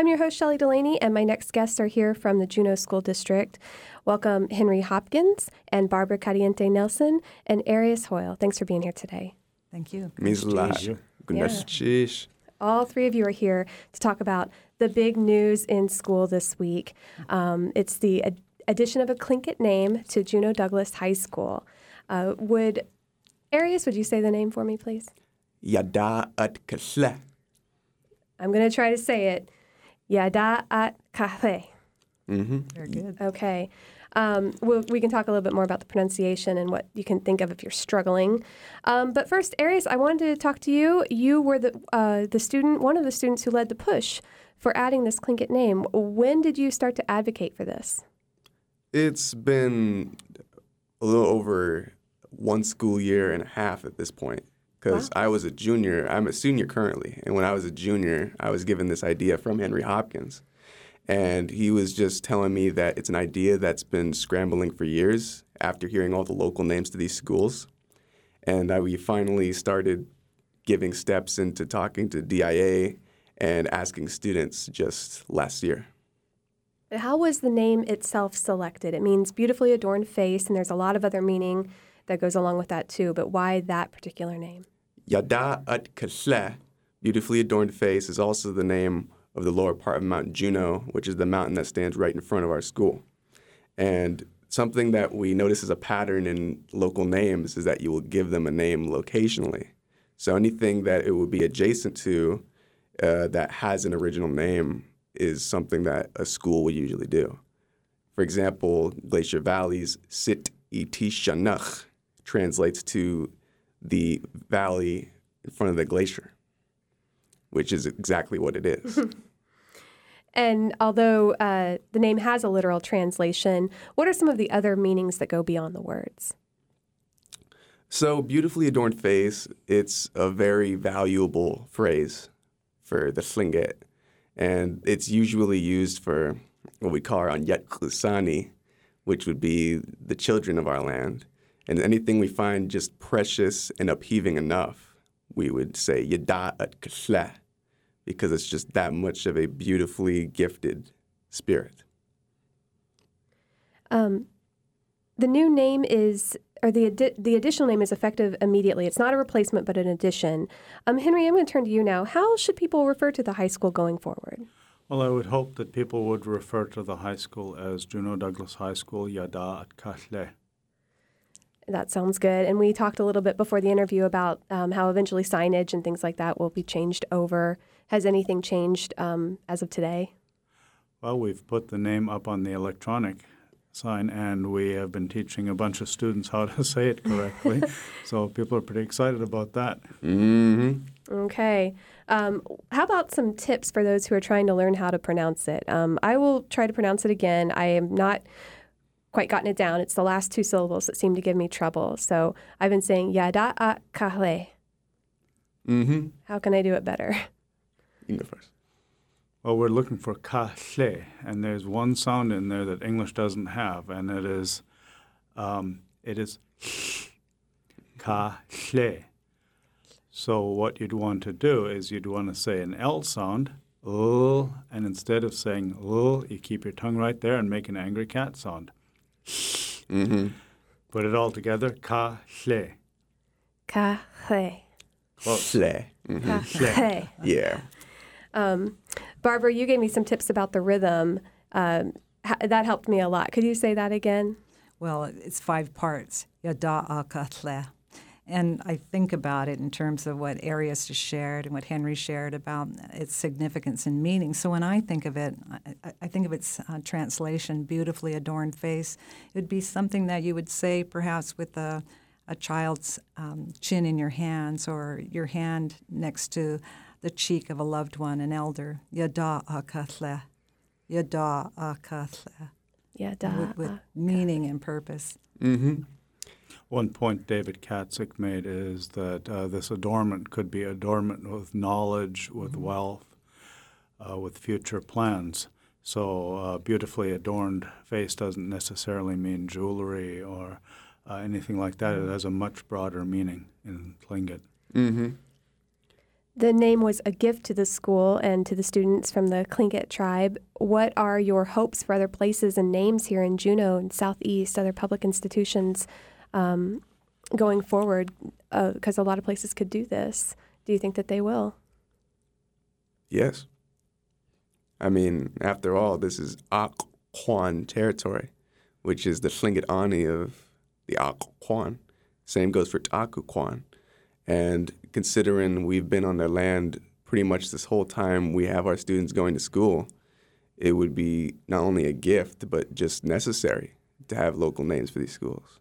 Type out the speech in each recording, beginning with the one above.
I'm your host, Shelley Delaney, and my next guests are here from the Juneau School District. Welcome Henry Hopkins and Barbara Caliente Nelson and Arius Hoyle. Thanks for being here today. Thank you. Means a lot. Yeah. All three of you are here to talk about the big news in school this week. It's the addition of a Tlingit name to Juneau Douglas High School. Arius, would you say the name for me, please? Yada at Kasle. I'm going to try to say it. Yada at Kahle. Very good. Okay. We can talk a little bit more about the pronunciation and what you can think of if you're struggling. But first, Arius, I wanted to talk to you. You were the student, one of the students who led the push for adding this Tlingit name. When did you start to advocate for this? It's been a little over 1 school year and a half at this point. Because I was a junior. I'm a senior currently. And when I was a junior, I was given this idea from Henry Hopkins. And he was just telling me that it's an idea that's been scrambling for years after hearing all the local names to these schools. And we finally started giving steps into talking to DIA and asking students just last year. How was the name itself selected? It means beautifully adorned face, and there's a lot of other meaning that goes along with that too. But why that particular name? Yada at Kasle, beautifully adorned face, is also the name of the lower part of Mount Juneau, which is the mountain that stands right in front of our school. And something that we notice as a pattern in local names is that you will give them a name locationally. So anything that it would be adjacent to that has an original name is something that a school would usually do. For example, Glacier Valley's Sit Iti Shanach translates to the valley in front of the glacier, which is exactly what it is. And although the name has a literal translation, what are some of the other meanings that go beyond the words? So, beautifully adorned face, it's a very valuable phrase for the Tlingit. And it's usually used for what we call our Anyat Klusani, which would be the children of our land. And anything we find just precious and upheaving enough, we would say Yada at Kasle, because it's just that much of a beautifully gifted spirit. The new name is, or the additional name is effective immediately. It's not a replacement, but an addition. Henry, I'm going to turn to you now. How should people refer to the high school going forward? Well, I would hope that people would refer to the high school as Juneau Douglas High School, Yada at Kasle. That sounds good. And we talked a little bit before the interview about how eventually signage and things like that will be changed over. Has anything changed as of today? Well, we've put the name up on the electronic sign, and we have been teaching a bunch of students how to say it correctly. So people are pretty excited about that. Mm-hmm. Okay. How about some tips for those who are trying to learn how to pronounce it? I will try to pronounce it again. I am not quite gotten it down. It's the last 2 syllables that seem to give me trouble. So I've been saying Yada at Kahle. Mm-hmm. How can I do it better? You can go first. Well, we're looking for Kasle, and there's one sound in there that English doesn't have, and it is Kasle. So what you'd want to do is you'd want to say an L sound, and instead of saying you keep your tongue right there and make an angry cat sound. Mm-hmm. Put it all together, Kasle. Kahle. Close. Shle. Mm-hmm. Kahle. Yeah. Barbara, you gave me some tips about the rhythm. That helped me a lot. Could you say that again? Well, it's 5 parts. Yada akatle. And I think about it in terms of what Arius just shared and what Henry shared about its significance and meaning. So when I think of it, I think of its translation, beautifully adorned face. It would be something that you would say perhaps with a child's chin in your hands or your hand next to the cheek of a loved one, an elder. Yada akatle. Yada akatle. Yada. With meaning and purpose. Mm-hmm. One point David Katzik made is that this adornment could be adornment with knowledge, with wealth, with future plans. So beautifully adorned face doesn't necessarily mean jewelry or anything like that. It has a much broader meaning in Tlingit. Mm-hmm. The name was a gift to the school and to the students from the Tlingit tribe. What are your hopes for other places and names here in Juneau and Southeast, other public institutions going forward? Because a lot of places could do this. Do you think that they will? Yes. I mean, after all, this is Occoquan territory, which is the Tlingit Ani of the Occoquan. Same goes for Occoquan. And considering we've been on their land pretty much this whole time we have our students going to school, it would be not only a gift, but just necessary to have local names for these schools.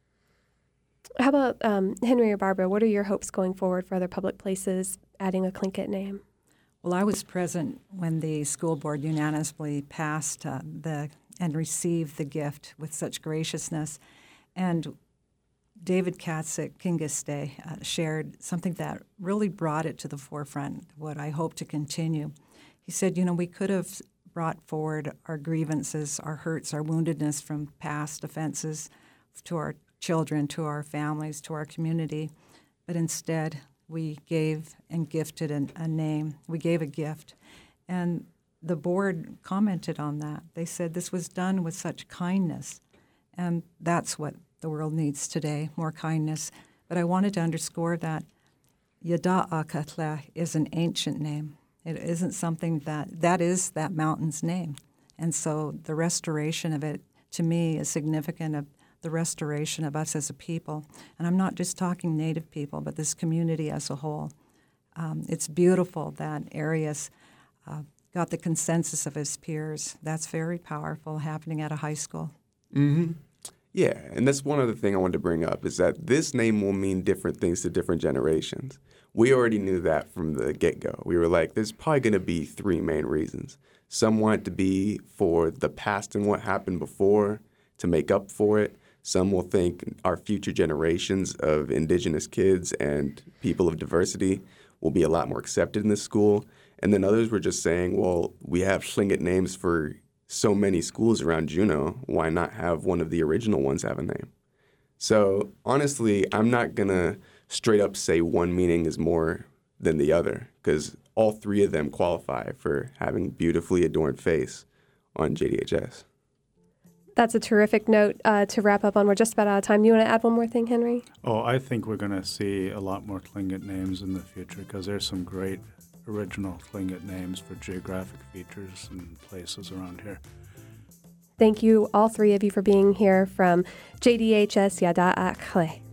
How about Henry or Barbara? What are your hopes going forward for other public places adding a Tlingit name? Well, I was present when the school board unanimously passed and received the gift with such graciousness. And David Katzek Kingiste shared something that really brought it to the forefront, what I hope to continue. He said, we could have brought forward our grievances, our hurts, our woundedness from past offenses to our children, to our families, to our community, but instead we gave and gifted a name. We gave a gift. And the board commented on that. They said this was done with such kindness, and that's what the world needs today, more kindness. But I wanted to underscore that Yada'akatle is an ancient name. It isn't something that is that mountain's name. And so the restoration of it, to me, is significant of the restoration of us as a people. And I'm not just talking Native people, but this community as a whole. It's beautiful that Arias got the consensus of his peers. That's very powerful, happening at a high school. Mm-hmm. Yeah, and that's one other thing I wanted to bring up is that this name will mean different things to different generations. We already knew that from the get-go. We were like, there's probably going to be three main reasons. Some want it to be for the past and what happened before to make up for it. Some will think our future generations of indigenous kids and people of diversity will be a lot more accepted in this school. And then others were just saying, well, we have Tlingit names for so many schools around Juneau, why not have one of the original ones have a name? So honestly, I'm not going to straight up say one meaning is more than the other, because all three of them qualify for having beautifully adorned face on JDHS. That's a terrific note to wrap up on. We're just about out of time. You want to add one more thing, Henry? Oh, I think we're going to see a lot more Tlingit names in the future because there's some great original Tlingit names for geographic features and places around here. Thank you, all three of you, for being here from JDHS Yada'akatle.